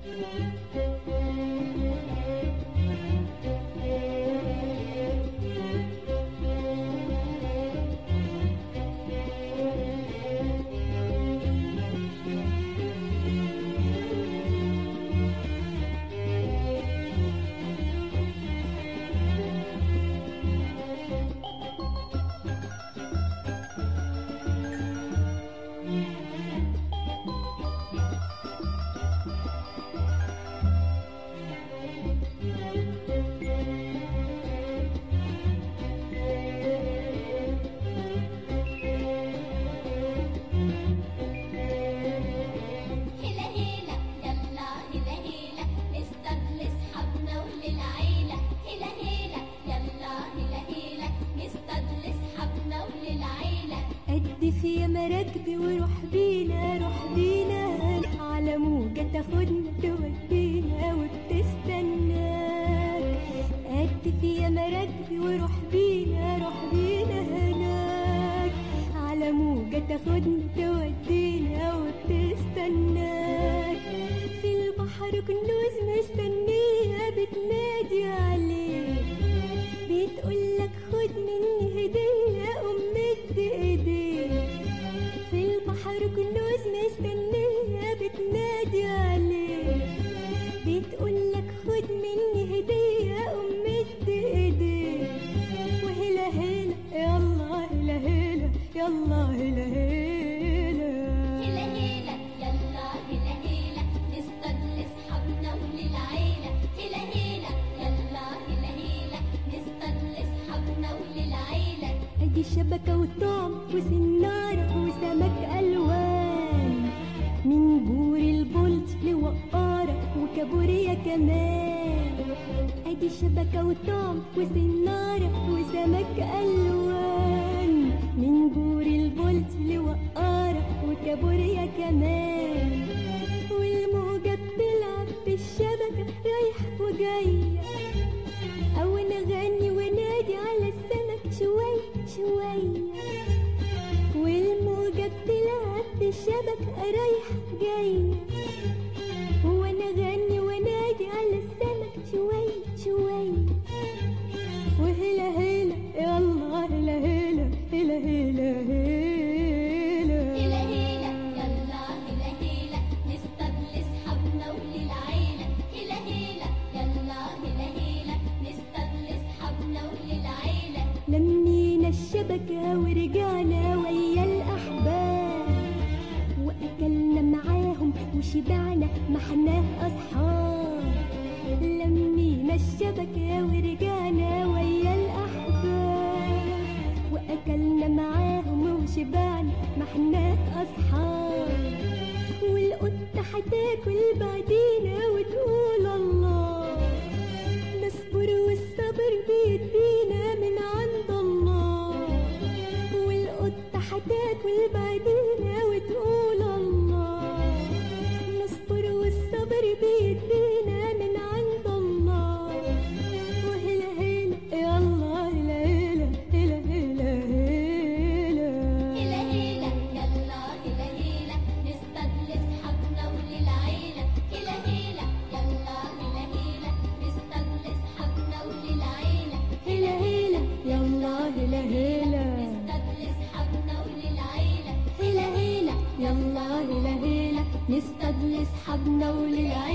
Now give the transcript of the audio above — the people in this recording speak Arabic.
في مراكبي وروح بينا روح بينا على موجة تاخدنا تودينا وبتستناك. قد في مراكبي وروح بينا روح بينا هناك على موجة تاخدنا تودينا وبتستناك. في البحر كنوز مستنية بتنادي عليك بتقولك خد مني هدية مد ايديك. في البحر كنوز مستنية بتنادي عليك بتقولك خد مني هدية مد ايديك. وهلا هلا يلا هلا هلا يلا هلا هلا هلا هلا يلا هلا هلا نصطاد لاصحابنا وللعيلة. هلا هلا يلا هلا هلا نصطاد لاصحابنا وللعيلة. ادي شبكة وطعم وسنارة وسمك الوان من بور البلط لوقارة وكابوريا كمان. ادي شبكة وطعم وسنارة وسمك الوان من بور البلط لوقارة وكابوريا كمان. والموجة بتلعب بالشبكة رايحة وجاية او نغني ونادي على السمك شوية شوية. والموجة بتلعب بالشبكة رايحة جاية وانا غني ونادي على السمك شوية شوية. وهلا هلا يلا هلا هلا هلا هلا هلا هلا هلا يلا هلا هلا نصطاد لاصحابنا وللعيلة. هلا هلا يلا هلا هلا نصطاد لاصحابنا وللعيلة. لمينا الشبكة ورجعنا ويا الأحباب وأكلنا معاهم وشبعنا ما احنا أصحاب. لمينا الشبكة ورجعنا ويا الأحباب وأكلنا معاهم وشبعنا ما احنا أصحاب. والقطة هتاكل بعدينا وتقول الله نصبر والصبر بيدينا من عند الله. والقطة هتاكل بعدينا وتقول الله نصبر والصبر بيدينا من عند الله. وهلا هلا يلا هلا هلا هلا هلا هلا هلا هلا يلا هلا هلا نصطاد لاصحابنا وللعيلة. هلا هلا يلا هلا هلا نصطاد لاصحابنا وللعيلة. هلا هلا يلا هلا هلا نصطاد لاصحابنا وللعيلة. هلا هلا يلا هلا هلا نصطاد لاصحابنا وللعيلة.